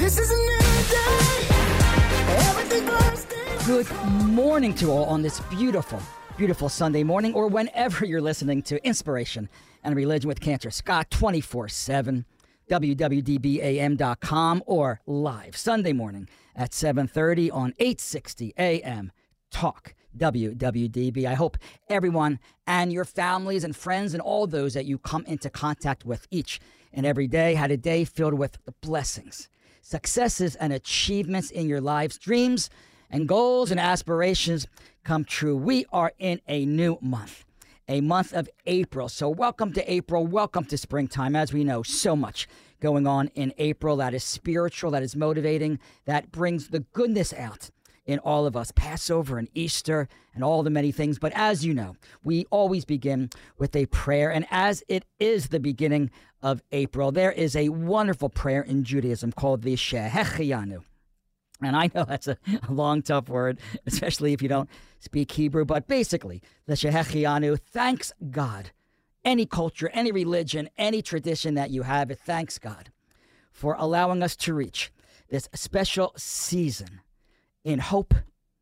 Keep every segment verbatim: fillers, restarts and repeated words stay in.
This is a new day. Everything burns down. Good morning to all on this beautiful, beautiful Sunday morning, or whenever you're listening to Inspiration and Religion with Cantor Scott twenty-four seven, W W D B A M dot com, or live Sunday morning at seven thirty on eight sixty A M Talk W W D B. I hope everyone and your families and friends and all those that you come into contact with each and every day had a day filled with blessings, successes, and achievements in your lives. Dreams and goals and aspirations come true. We are in a new month, a month of April. So welcome to April. Welcome to springtime. As we know, so much going on in April that is spiritual, that is motivating, that brings the goodness out in all of us. Passover and Easter and all the many things. But as you know, we always begin with a prayer. And as it is the beginning of April, there is a wonderful prayer in Judaism called the Shehechianu. And I know that's a long, tough word, especially if you don't speak Hebrew. But basically, the Shehechianu thanks God. Any culture, any religion, any tradition that you have, it thanks God for allowing us to reach this special season in hope,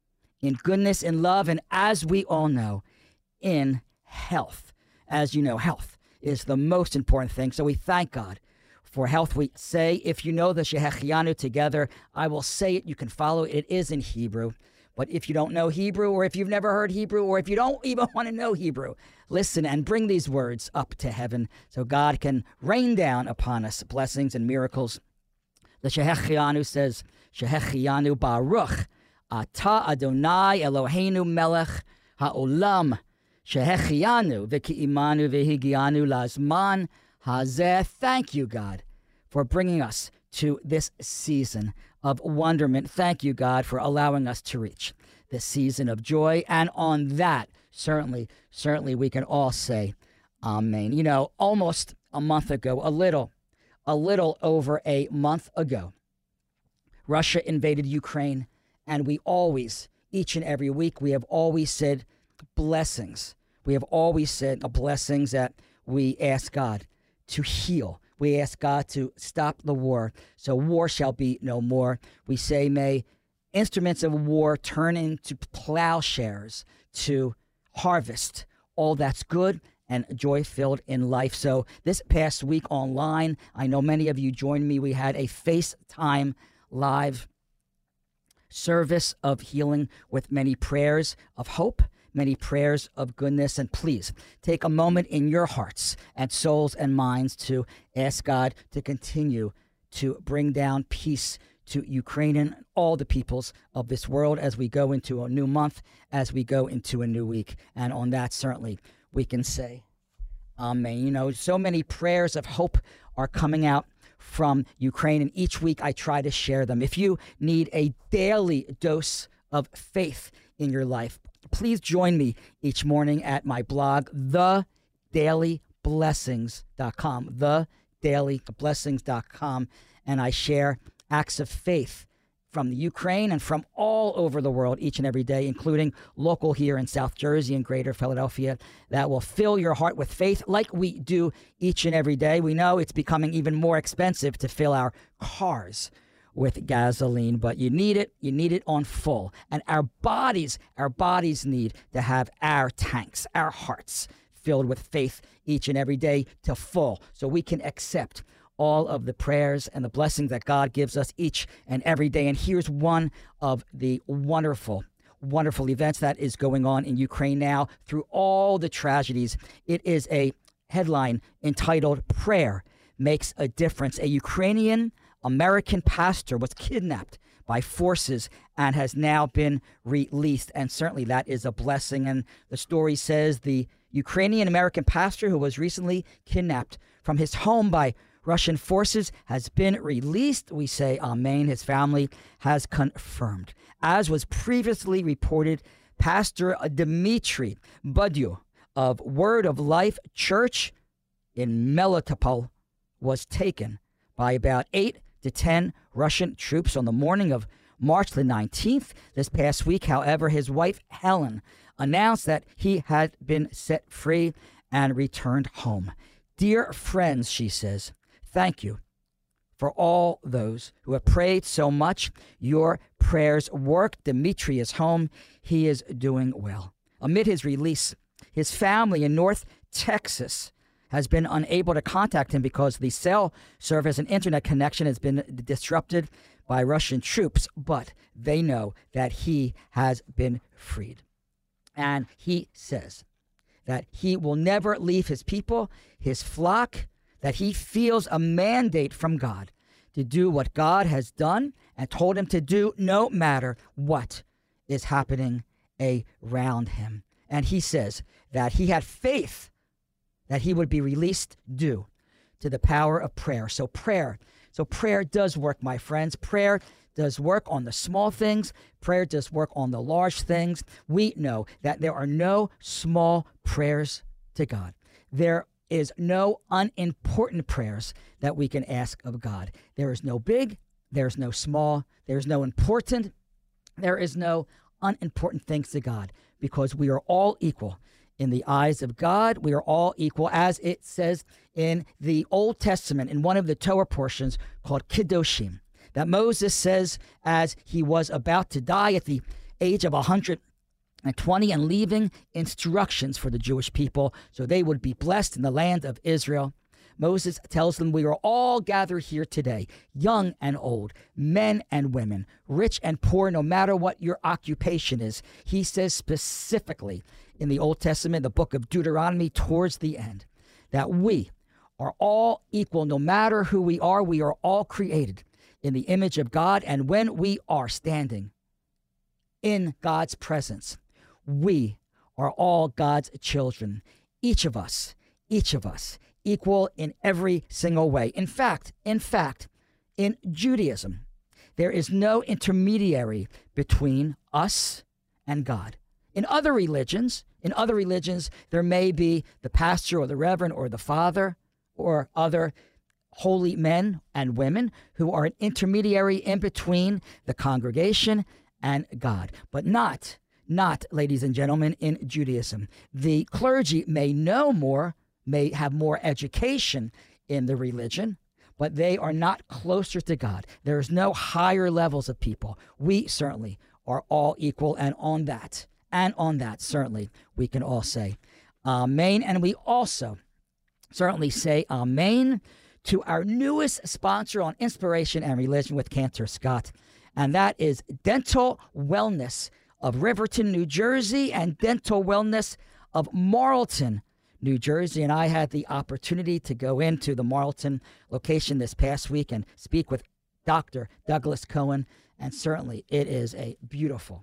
in goodness, in love, and as we all know, in health. As you know, health is the most important thing. So we thank God for health. We say, if you know the Shehechianu together, I will say it. You can follow it. It is in Hebrew. But if you don't know Hebrew, or if you've never heard Hebrew, or if you don't even want to know Hebrew, listen and bring these words up to heaven so God can rain down upon us blessings and miracles. The Shehechianu says, Shehechianu Baruch Ata Adonai Eloheinu Melech Ha'olam Shehechianu V'ki'imanu V'higianu Lazman Hazeh. Thank you, God, for bringing us to this season of wonderment. Thank you, God, for allowing us to reach this season of joy. And on that, certainly, certainly we can all say amen. You know, almost a month ago, a little, a little over a month ago, Russia invaded Ukraine, and we always, each and every week, we have always said blessings. We have always said blessings that we ask God to heal. We ask God to stop the war, so war shall be no more. We say, may instruments of war turn into plowshares to harvest all that's good and joy-filled in life. So this past week online, I know many of you joined me. We had a FaceTime live service of healing with many prayers of hope, many prayers of goodness. And please take a moment in your hearts and souls and minds to ask God to continue to bring down peace to Ukraine and all the peoples of this world as we go into a new month, as we go into a new week. And on that, certainly, we can say amen. You know, so many prayers of hope are coming out from Ukraine, and each week I try to share them. If you need a daily dose of faith in your life, please join me each morning at my blog, the daily blessings dot com, the daily blessings dot com, and I share acts of faith from the Ukraine and from all over the world each and every day, including local here in South Jersey and greater Philadelphia, that will fill your heart with faith like we do each and every day. We know it's becoming even more expensive to fill our cars with gasoline, but you need it, you need it on full. And our bodies, our bodies need to have our tanks, our hearts filled with faith each and every day to full, so we can accept all of the prayers and the blessings that God gives us each and every day. And here's one of the wonderful, wonderful events that is going on in Ukraine now through all the tragedies. It is a headline entitled, Prayer Makes a Difference. A Ukrainian American pastor was kidnapped by forces and has now been released. And certainly that is a blessing. And the story says the Ukrainian American pastor who was recently kidnapped from his home by Russian forces has been released. We say amen. His family has confirmed. As was previously reported, Pastor Dmitry Budyu of Word of Life Church in Melitopol was taken by about eight to ten Russian troops on the morning of March the nineteenth. This past week, however, his wife Helen announced that he had been set free and returned home. Dear friends, she says, thank you for all those who have prayed so much. Your prayers work. Dimitri is home. He is doing well. Amid his release, his family in North Texas has been unable to contact him because the cell service and internet connection has been disrupted by Russian troops, but they know that he has been freed. And he says that he will never leave his people, his flock, that he feels a mandate from God to do what God has done and told him to do, no matter what is happening around him. And he says that he had faith that he would be released due to the power of prayer. So prayer, so prayer does work, my friends. Prayer does work on the small things. Prayer does work on the large things. We know that there are no small prayers to God. There is no unimportant prayers that we can ask of God. There is no big, there's no small, there's no important, there is no unimportant things to God, because we are all equal in the eyes of God. We are all equal, as it says in the Old Testament, in one of the Torah portions called Kiddushim, that Moses says as he was about to die at the age of one hundred twenty and leaving instructions for the Jewish people so they would be blessed in the land of Israel. Moses tells them, we are all gathered here today, young and old, men and women, rich and poor, no matter what your occupation is. He says specifically in the Old Testament, the book of Deuteronomy, towards the end, that we are all equal, no matter who we are. We are all created in the image of God. And when we are standing in God's presence, we are all God's children. Each of us, each of us, equal in every single way. In fact, in fact, in Judaism, there is no intermediary between us and God. In other religions, in other religions, there may be the pastor or the reverend or the father or other holy men and women who are an intermediary in between the congregation and God, but not, not, ladies and gentlemen, in Judaism. The clergy may know more, may have more education in the religion, but they are not closer to God. There is no higher levels of people. We certainly are all equal, and on that, and on that, certainly, we can all say amen. And we also certainly say amen to our newest sponsor on Inspiration and Religion with Cantor Scott, and that is Dental Wellness of Riverton, New Jersey, and Dental Wellness of Marlton, New Jersey. And I had the opportunity to go into the Marlton location this past week and speak with Doctor Douglas Cohen, and certainly it is a beautiful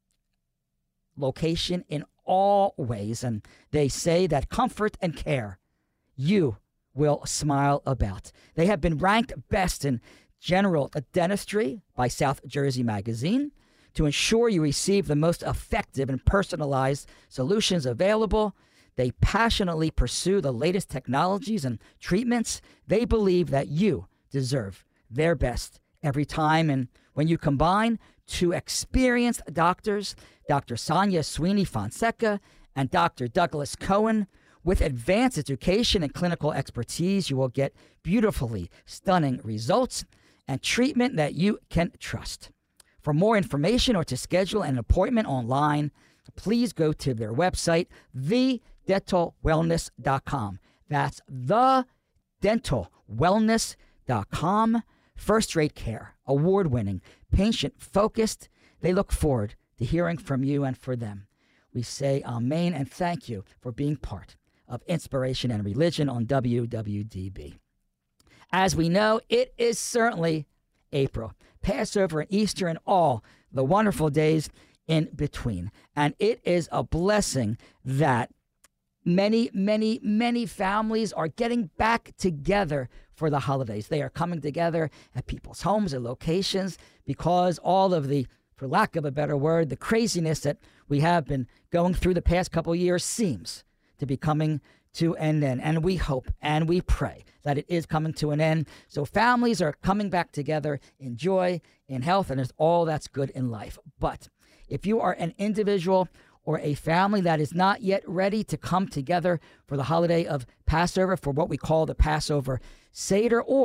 location in all ways, and they say that comfort and care you will smile about. They have been ranked best in general dentistry by South Jersey Magazine to ensure you receive the most effective and personalized solutions available. They passionately pursue the latest technologies and treatments. They believe that you deserve their best every time. And when you combine two experienced doctors, Doctor Sonia Sweeney Fonseca and Doctor Douglas Cohen, with advanced education and clinical expertise, you will get beautifully stunning results and treatment that you can trust. For more information or to schedule an appointment online, please go to their website, the dental wellness dot com. That's the dental wellness dot com. First-rate care, award-winning, patient-focused. They look forward to hearing from you and for them. We say amen and thank you for being part of Inspiration and Religion on W W D B. As we know, it is certainly April, Passover and Easter and all the wonderful days in between. And it is a blessing that many, many, many families are getting back together for the holidays. They are coming together at people's homes and locations because all of the, for lack of a better word, the craziness that we have been going through the past couple of years seems to be coming to an end. And we hope and we pray that it is coming to an end. So families are coming back together in joy, in health, and it's all that's good in life. But if you are an individual or a family that is not yet ready to come together for the holiday of Passover, for what we call the Passover Seder, or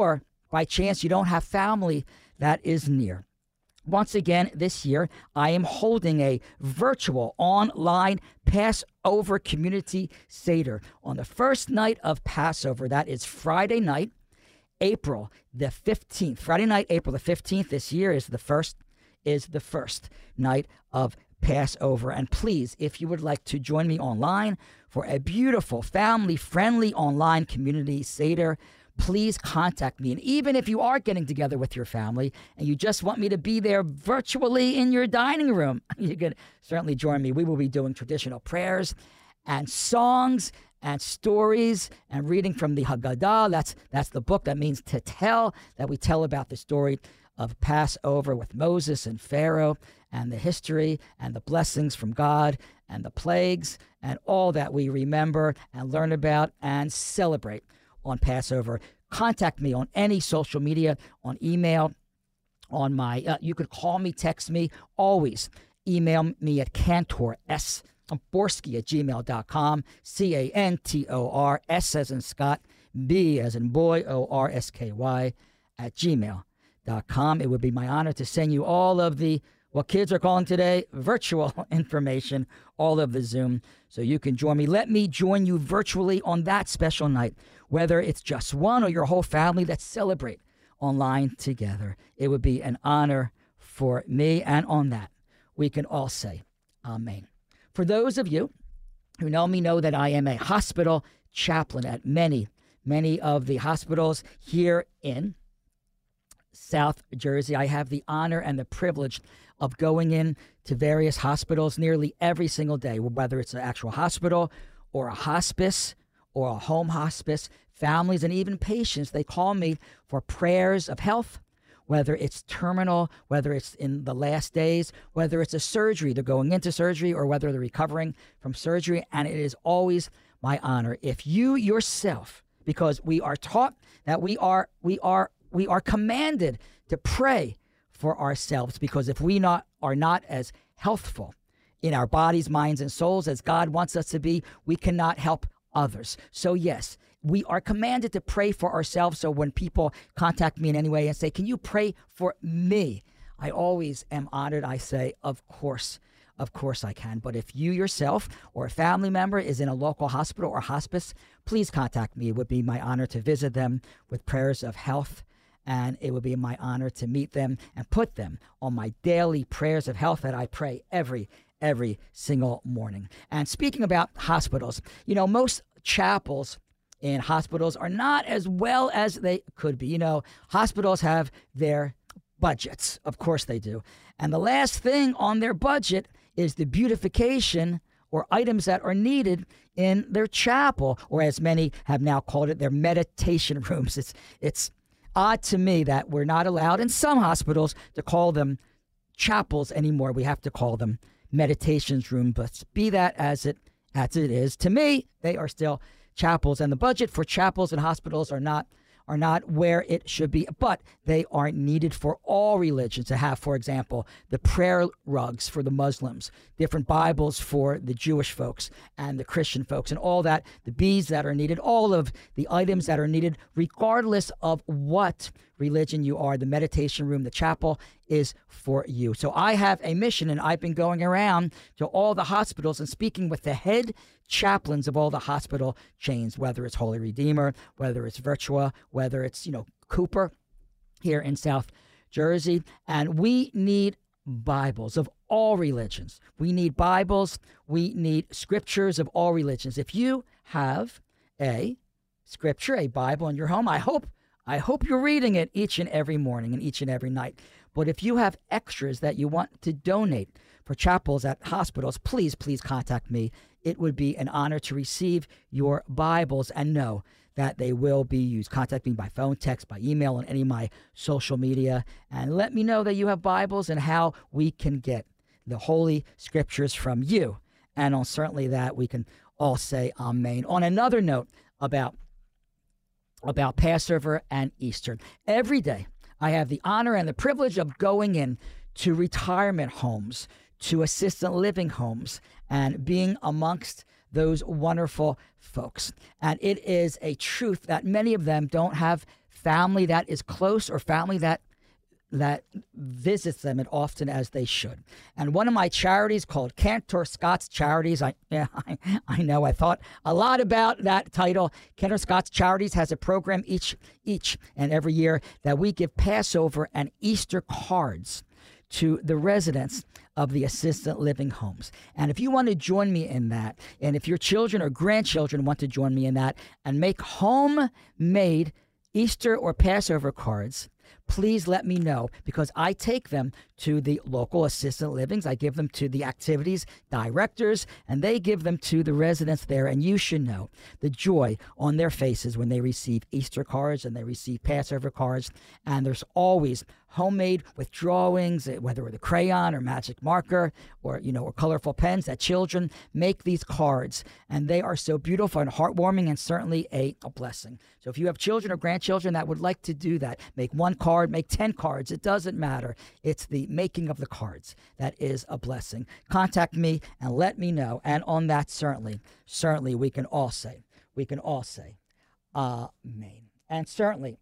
by chance you don't have family that is near. Once again, this year, I am holding a virtual online Passover community Seder on the first night of Passover. That is Friday night, April the fifteenth. Friday night, April the fifteenth this year is the first is the first night of Passover. And please, if you would like to join me online for a beautiful, family-friendly online community Seder, please contact me. And even if you are getting together with your family and you just want me to be there virtually in your dining room, you can certainly join me. We will be doing traditional prayers and songs and stories and reading from the Haggadah. That's, that's the book that means to tell, that we tell about the story of Passover with Moses and Pharaoh and the history and the blessings from God and the plagues and all that we remember and learn about and celebrate on Passover. Contact me on any social media, on email, on my, uh, you could call me, text me, always email me at Cantor, S, Borsky at gmail dot com, C A N T O R, S as in Scott, B as in boy, O R S K Y, at gmail dot com. It would be my honor to send you all of the, what kids are calling today, virtual information, all of the Zoom, so you can join me. Let me join you virtually on that special night, whether it's just one or your whole family. Let's celebrate online together. It would be an honor for me, and on that, we can all say amen. For those of you who know me know that I am a hospital chaplain at many, many of the hospitals here in South Jersey. I have the honor and the privilege of going in to various hospitals nearly every single day, whether it's an actual hospital or a hospice or a home hospice. Families and even patients, they call me for prayers of health, whether it's terminal, whether it's in the last days, whether it's a surgery, they're going into surgery, or whether they're recovering from surgery. And it is always my honor. If you yourself, because we are taught that we are we are we are commanded to pray for ourselves, because if we not are not as healthful in our bodies, minds, and souls as God wants us to be, we cannot help others. So yes, we are commanded to pray for ourselves. So when people contact me in any way and say, can you pray for me? I always am honored. I say, of course, of course I can. But if you yourself or a family member is in a local hospital or hospice, please contact me. It would be my honor to visit them with prayers of health. And it would be my honor to meet them and put them on my daily prayers of health that I pray every, every single morning. And speaking about hospitals, you know, most chapels in hospitals are not as well as they could be. You know, hospitals have their budgets. Of course they do. And the last thing on their budget is the beautification or items that are needed in their chapel, or as many have now called it, their meditation rooms. It's, it's odd to me that we're not allowed in some hospitals to call them chapels anymore. We have to call them meditations room. But be that as it as it is, to me, they are still chapels, and the budget for chapels and hospitals are not are not where it should be, but they are needed for all religions to have, for example, the prayer rugs for the Muslims, different Bibles for the Jewish folks and the Christian folks, and all that, the beads that are needed, all of the items that are needed, regardless of what religion you are. The meditation room, the chapel, is for you. So I have a mission, and I've been going around to all the hospitals and speaking with the head chaplains of all the hospital chains, whether it's Holy Redeemer, whether it's Virtua, whether it's, you know, Cooper here in South Jersey. And we need Bibles of all religions. We need Bibles. We need scriptures of all religions. If you have a scripture, a Bible in your home, I hope I hope you're reading it each and every morning and each and every night. But if you have extras that you want to donate for chapels at hospitals, please, please contact me. It would be an honor to receive your Bibles and know that they will be used. Contact me by phone, text, by email, on any of my social media, and let me know that you have Bibles and how we can get the Holy Scriptures from you. And on certainly that, we can all say amen. On another note about about Passover and Easter. Every day, I have the honor and the privilege of going in to retirement homes, to assisted living homes, and being amongst those wonderful folks. And it is a truth that many of them don't have family that is close or family that that visits them as often as they should. And one of my charities called Cantor Scott's Charities, I, yeah, I, I know I thought a lot about that title. Cantor Scott's Charities has a program each each and every year that we give Passover and Easter cards to the residents of the assisted living homes. And if you want to join me in that, and if your children or grandchildren want to join me in that and make homemade Easter or Passover cards, please let me know, because I take them to the local assisted livings. I give them to the activities directors, and they give them to the residents there. And you should know the joy on their faces when they receive Easter cards and they receive Passover cards. And there's always homemade with drawings, whether with a crayon or magic marker or, you know, or colorful pens that children make these cards. And they are so beautiful and heartwarming and certainly a, a blessing. So if you have children or grandchildren that would like to do that, make one card, make ten cards. It doesn't matter. It's the making of the cards that is a blessing. Contact me and let me know. And on that, certainly, certainly we can all say, we can all say, amen. And certainly,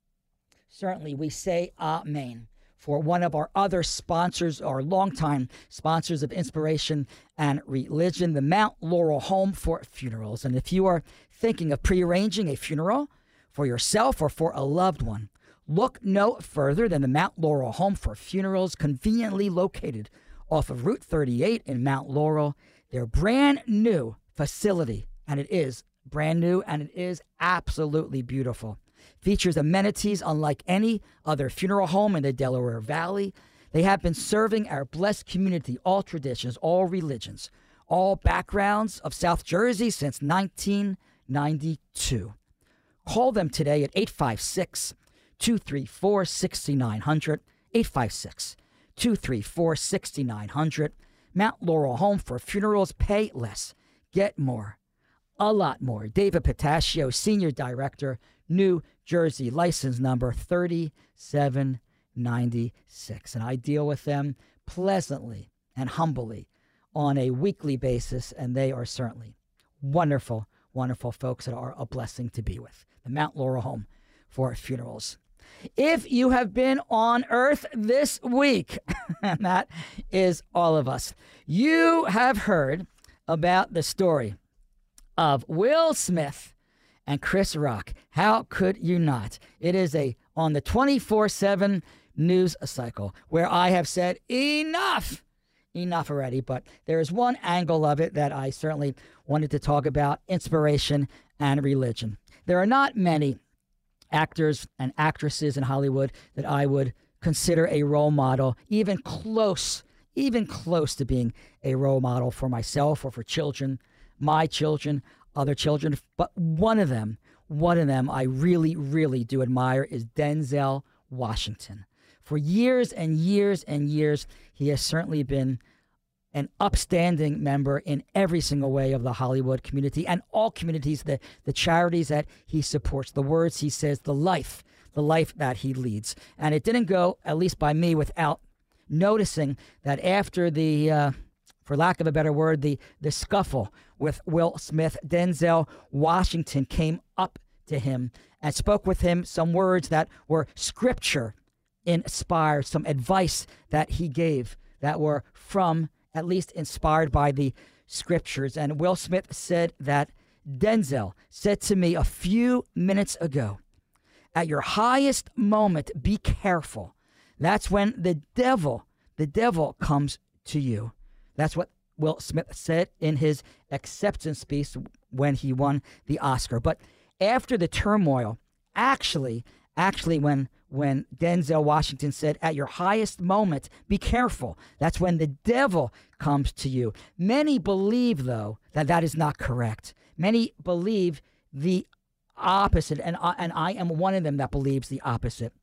certainly we say amen for one of our other sponsors, our longtime sponsors of Inspiration and Religion, the Mount Laurel Home for Funerals. And if you are thinking of prearranging a funeral for yourself or for a loved one, look no further than the Mount Laurel Home for Funerals, conveniently located off of Route thirty-eight in Mount Laurel. Their brand new facility, and it is brand new, and it is absolutely beautiful. Features amenities unlike any other funeral home in the Delaware Valley. They have been serving our blessed community, all traditions, all religions, all backgrounds of South Jersey since nineteen ninety-two. Call them today at eight five six, two three four, six nine zero zero, eight five six, two three four, six nine zero zero. Mount Laurel Home for Funerals. Pay less, get more, a lot more. David Pataccio, Senior Director, New Jersey, license number thirty-seven ninety-six. And I deal with them pleasantly and humbly on a weekly basis, and they are certainly wonderful, wonderful folks that are a blessing to be with. The Mount Laurel Home for Funerals. If you have been on earth this week, and that is all of us, you have heard about the story of Will Smith and Chris Rock. How could you not? It is a on the twenty-four seven news cycle where I have said enough, enough already. But there is one angle of it that I certainly wanted to talk about: inspiration and religion. There are not many actors and actresses in Hollywood that I would consider a role model, even close, even close to being a role model for myself or for children, my children, other children. But one of them, one of them I really, really do admire is Denzel Washington. For years and years and years, he has certainly been an upstanding member in every single way of the Hollywood community and all communities, the, the charities that he supports, the words he says, the life, the life that he leads. And it didn't go, at least by me, without noticing that after the, uh, for lack of a better word, the, the scuffle with Will Smith, Denzel Washington came up to him and spoke with him some words that were scripture inspired, some advice that he gave that were from, at least inspired by the scriptures. And Will Smith said that Denzel said to me a few minutes ago, at your highest moment, be careful. That's when the devil, the devil comes to you. That's what Will Smith said in his acceptance speech when he won the Oscar. But after the turmoil, actually, actually when when Denzel Washington said, at your highest moment, be careful. That's when the devil comes to you. Many believe, though, that that is not correct. Many believe the opposite, and I, and I am one of them that believes the opposite.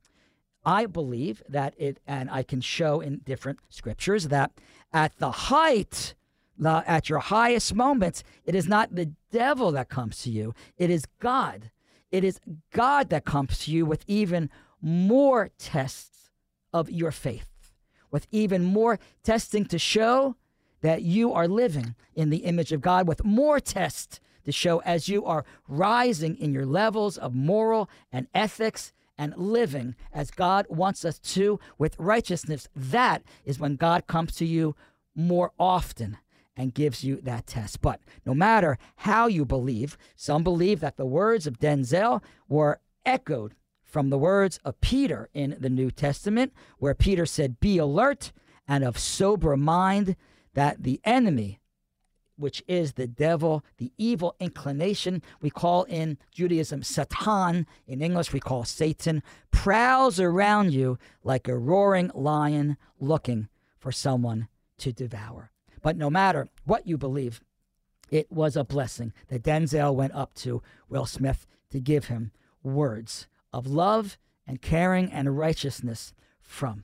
I believe that it, and I can show in different scriptures, that at the height, the, at your highest moments, it is not the devil that comes to you. It is God. It is God that comes to you with even more tests of your faith, with even more testing to show that you are living in the image of God, with more tests to show as you are rising in your levels of moral and ethics and living as God wants us to with righteousness, that is when God comes to you more often and gives you that test. But no matter how you believe, some believe that the words of Denzel were echoed from the words of Peter in the New Testament, where Peter said, "Be alert and of sober mind, that the enemy, which is the devil, the evil inclination we call in Judaism Satan, in English we call Satan, prowls around you like a roaring lion looking for someone to devour." But no matter what you believe, it was a blessing that Denzel went up to Will Smith to give him words of love and caring and righteousness from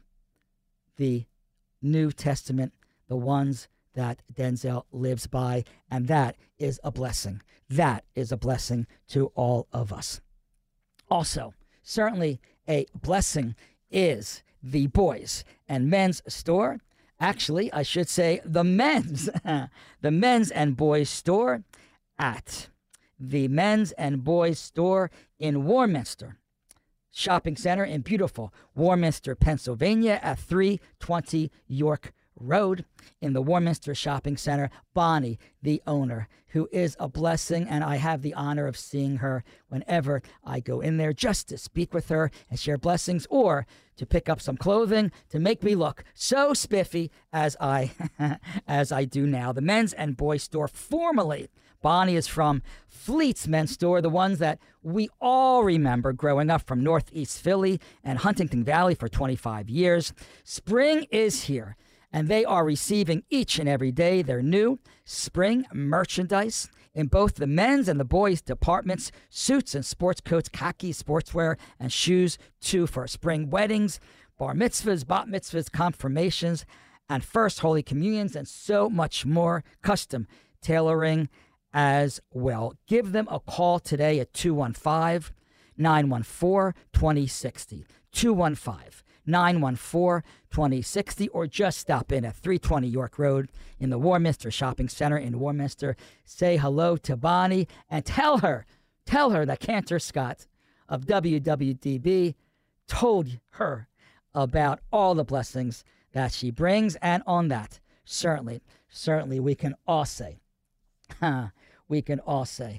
the New Testament, the ones that Denzel lives by, and that is a blessing. That is a blessing to all of us. Also, certainly a blessing is the boys and men's store. Actually, I should say the men's, the men's and boys store at the men's and boys store in Warminster Shopping Center in beautiful Warminster, Pennsylvania at three twenty York Road. In the Warminster Shopping Center, Bonnie, the owner, who is a blessing, and I have the honor of seeing her whenever I go in there just to speak with her and share blessings, or to pick up some clothing to make me look so spiffy as I as I do now. The men's and boys store, formerly Bonnie is from Fleet's Men's Store, the ones that we all remember growing up from Northeast Philly and Huntington Valley for twenty-five years. Spring is here, and they are receiving each and every day their new spring merchandise in both the men's and the boys' departments, suits and sports coats, khaki, sportswear, and shoes, too, for spring weddings, bar mitzvahs, bat mitzvahs, confirmations, and first Holy Communions, and so much more. Custom tailoring as well. Give them a call today at two one five, nine one four, two zero six zero, two one five, nine one four, two zero six zero, or just stop in at three twenty York Road in the Warminster Shopping Center in Warminster. Say hello to Bonnie and tell her, tell her that Cantor Scott of W W D B told her about all the blessings that she brings. And on that, certainly, certainly we can all say, huh, we can all say,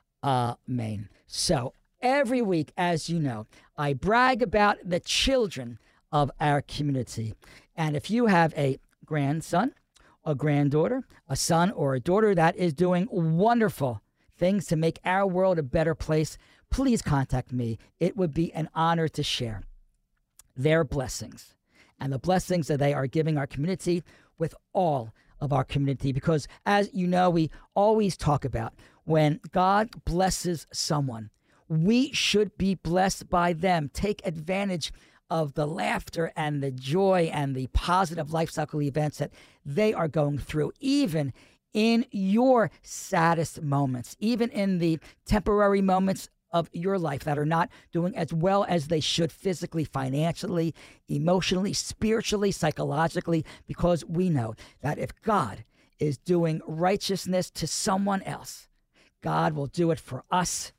amen. So every week, as you know, I brag about the children of our community. And if you have a grandson, a granddaughter, a son or a daughter that is doing wonderful things to make our world a better place, please contact me. It would be an honor to share their blessings and the blessings that they are giving our community with all of our community. Because as you know, we always talk about when God blesses someone, we should be blessed by them. Take advantage of the laughter and the joy and the positive life cycle events that they are going through, even in your saddest moments, even in the temporary moments of your life that are not doing as well as they should physically, financially, emotionally, spiritually, psychologically, because we know that if God is doing righteousness to someone else, God will do it for us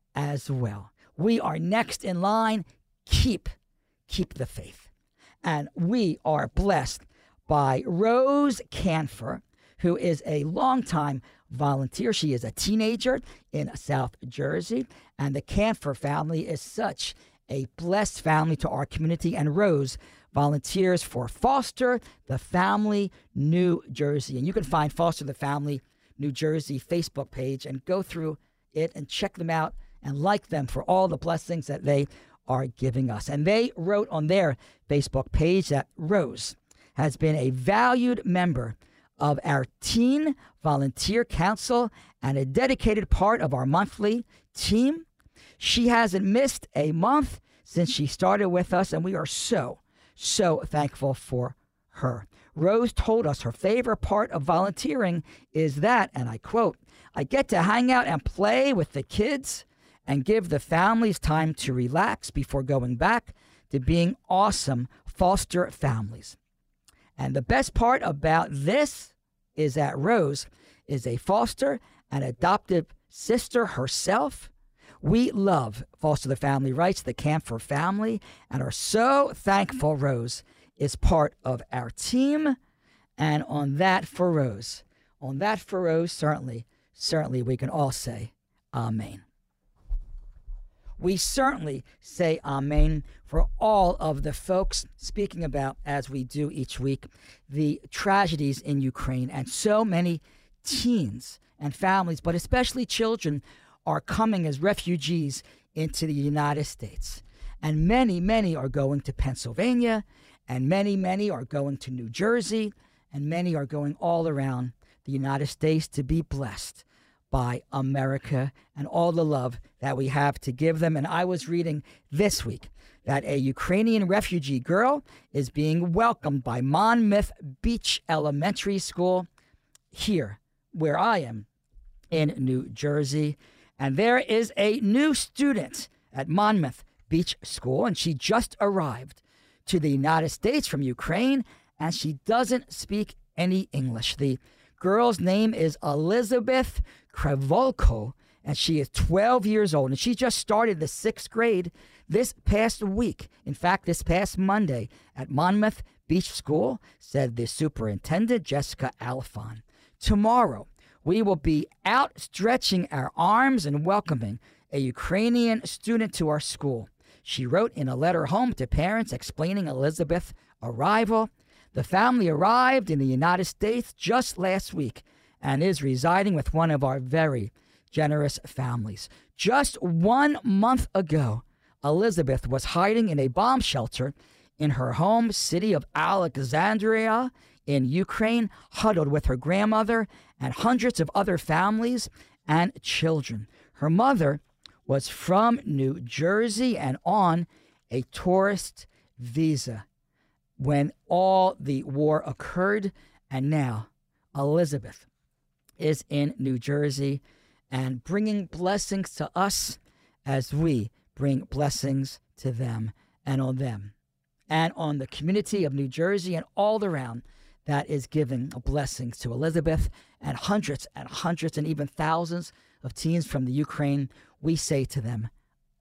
as well. We are next in line. Keep, keep the faith. And we are blessed by Rose Canfor, who is a longtime volunteer. She is a teenager in South Jersey, and the Canfor family is such a blessed family to our community. And Rose volunteers for Foster the Family New Jersey. And you can find Foster the Family New Jersey Facebook page and go through it and check them out and like them for all the blessings that they are giving us. And they wrote on their Facebook page that Rose has been a valued member of our Teen Volunteer Council and a dedicated part of our monthly team. She hasn't missed a month since she started with us, and we are so, so thankful for her. Rose told us her favorite part of volunteering is that, and I quote, "I get to hang out and play with the kids and give the families time to relax before going back to being awesome foster families." And the best part about this is that Rose is a foster and adoptive sister herself, We love Foster the Family Rights, the Camp for Family, and are so thankful Rose is part of our team. And on that for Rose, on that for Rose, certainly, certainly we can all say amen. We certainly say amen for all of the folks speaking about, as we do each week, the tragedies in Ukraine. And so many teens and families, but especially children, are coming as refugees into the United States. And many, many are going to Pennsylvania, and many, many are going to New Jersey, and many are going all around the United States to be blessed by America and all the love that we have to give them. And I was reading this week that a Ukrainian refugee girl is being welcomed by Monmouth Beach Elementary School here, where I am, in New Jersey. And there is a new student at Monmouth Beach School, and she just arrived to the United States from Ukraine, and she doesn't speak any English. The girl's name is Elizabeth Krevolko, and she is twelve years old, and she just started the sixth grade this past week. In fact, this past Monday at Monmouth Beach School, said the superintendent, Jessica Alfon. Tomorrow, we will be outstretching our arms and welcoming a Ukrainian student to our school. She wrote in a letter home to parents explaining Elizabeth's arrival. The family arrived in the United States just last week and is residing with one of our very generous families. Just one month ago, Elizabeth was hiding in a bomb shelter in her home city of Alexandria in Ukraine, huddled with her grandmother and hundreds of other families and children. Her mother was from New Jersey and on a tourist visa when all the war occurred, and now Elizabeth is in New Jersey and bringing blessings to us as we bring blessings to them and on them and on the community of New Jersey and all around that is giving blessings to Elizabeth and hundreds and hundreds and even thousands of teens from the Ukraine. We say to them,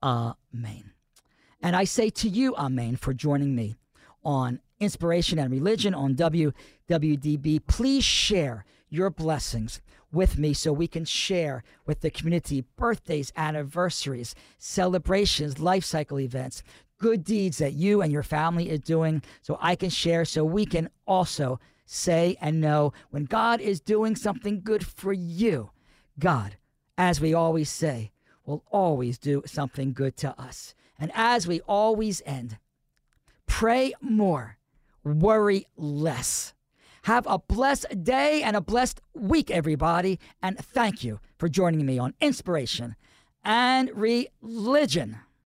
amen. And I say to you, amen, for joining me on Inspiration and Religion on W W D B. Please share your blessings with me so we can share with the community birthdays, anniversaries, celebrations, life cycle events, good deeds that you and your family is doing, so I can share, so we can also say and know when God is doing something good for you. God, as we always say, will always do something good to us. And as we always end, pray more, worry less. Have a blessed day and a blessed week, everybody. And thank you for joining me on Inspiration and Religion.